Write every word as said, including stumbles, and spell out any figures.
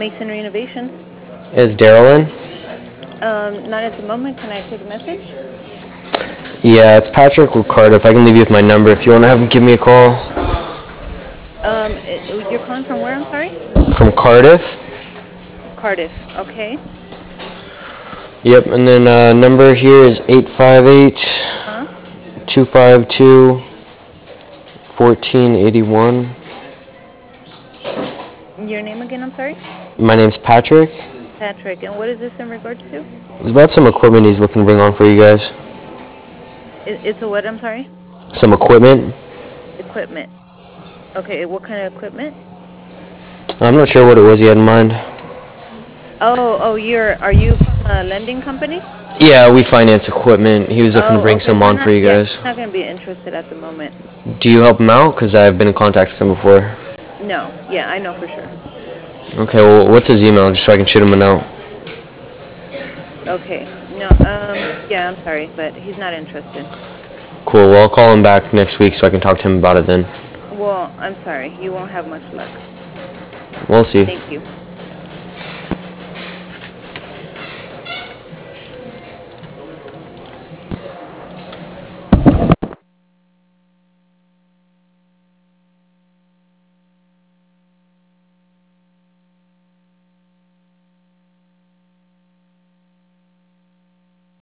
Masonry Innovations. Is Daryl in? Um, not at the moment. Can I take a message? Yeah, it's Patrick with Cardiff. I can leave you with my number if you want to have him give me a call. Um, it, you're calling from where? I'm sorry. From Cardiff? Cardiff. Okay. Yep, and then uh, number here is eight five eight, Huh? two five two, one four eight one. Your name again? I'm sorry. My name's Patrick. Patrick. And what is this in regards to? It's about some equipment he's looking to bring on for you guys. It, it's a what? I'm sorry. Some equipment? Equipment. Okay. What kind of equipment? I'm not sure what it was he had in mind. Oh, oh, you're. Are you from a lending company? Yeah, we finance equipment. He was looking to Oh, bring okay. some We're on for not. you Yeah, guys. not gonna be interested at the moment. Do you help him out? Because I've been in contact with him before. No. Yeah, I know for sure. Okay, well, what's his email, just so I can shoot him a note? Okay. No. Um. Yeah. I'm sorry, but he's not interested. Cool, well, I'll call him back next week so I can talk to him about it then. Well, I'm sorry. You won't have much luck. We'll see. Thank you.